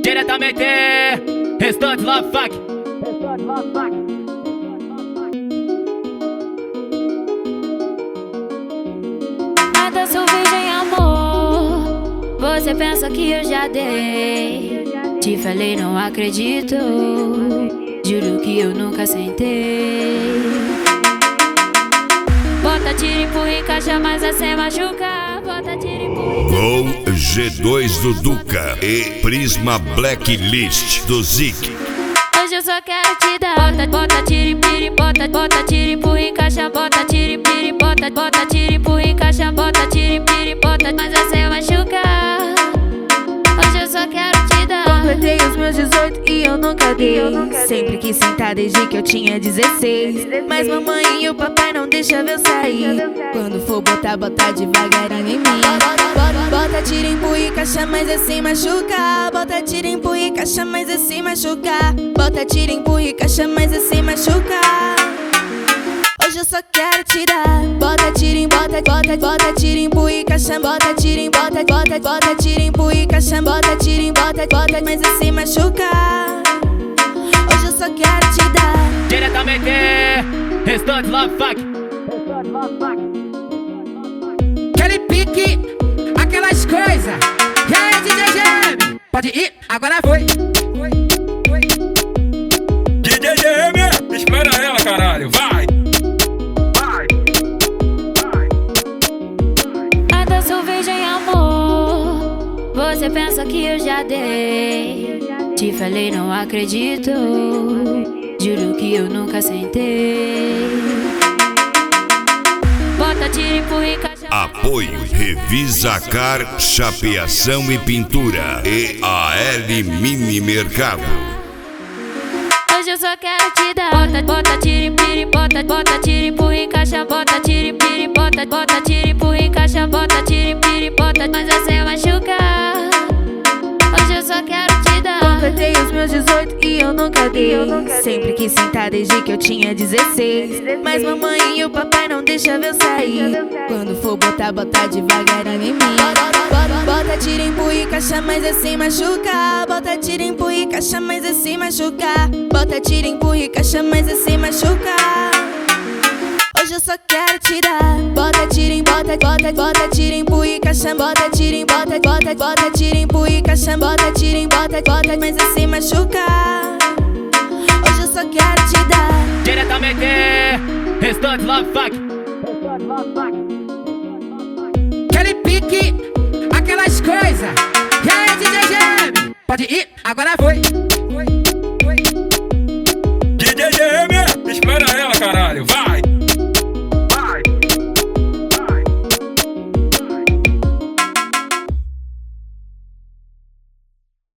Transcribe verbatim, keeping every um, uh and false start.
Diretamente, Restante Love Fuck. Mata sua virgem, amor. Você pensa que eu já dei. Te falei, não acredito. Juro que eu nunca sentei. Bota tiro, empurra, encaixa, mas é sem machucar. Bota tiro, empurra, encaixa. Gol G dois do Duca e Prisma Blacklist do Zik. Hoje eu só quero te dar. Bota, bota tiro, empurra, bota, bota tiro, empurra, encaixa. Bota tiro, empurra, bota, bota tiro, empurra, encaixa. Bota tiro, empurra, bota, mas é sem machucar. Hoje eu só quero te dar. Completei os meus dezoito e eu nunca dei. Sempre quis sentar desde que eu tinha dezesseis. Mas mamãe e o papai não deixam eu sair. Quando for botar, botar devagarinho em mim. Bota tiro, empurra e caixa, mas é sem machucar. Bota tiro, empurra e caixa, mas é sem machucar. Bota tiro, empurra e caixa, mas é sem machucar. Hoje eu só quero te dar. Bota tiro, bota, bota, bota tiro, empurra e caixa. Bota tiro, bota, bota, bota tiro, empurra e caixa. Bota tiro, bota, bota, mas é sem machucar. Hoje eu só quero te dar. Diretamente, Restante Love Fuck. Aquele pique, aquelas coisas. E aí, D J G M? Pode ir, agora foi. Foi, foi. D J G M, espera ela, caralho, vai! Vai! Vai! Mata sua virgem, amor. Você pensa que eu já dei. Te falei, não acredito. Juro que eu nunca sentei. Bota tiro, empurra e caixa. Apoio Revisacar Chapeação e Pintura e A L Mini Mercado. Hoje eu só quero te dar. Bota, bota tiro, empurra, bota, bota tiro, empurra, encaixa. Bota tiro, empurra, bota, bota tiro, empurra, encaixa. Bota tiro, empurra, bota, mas é sem machucar. Hoje eu só quero te dar. Completei os meus dezoito e eu nunca dei. Sempre quis sentar desde que eu tinha dezesseis. Mas mamãe e o papai não deixam eu sair. Quando for botar, botar devagarinho em mim. Bota tiro, empurra e caixa, mas é sem machucar. Bota tiro, empurra e caixa, mas é sem machucar. Bota tiro, empurra e caixa, mas é sem machucar. Hoje eu só quero te dar. Bota tiro, bota, bota, bota tiro, empurra e caixa. Bota tiro, bota, bota, bota tiro, empurra e caixa. Bota tiro, bota, bota, mas é sem machucar. Hoje eu só quero te dar. Diretamente, Restante Love Fuck. Aquele pique, aquelas coisas. E aí, D J G M? Pode ir, agora foi.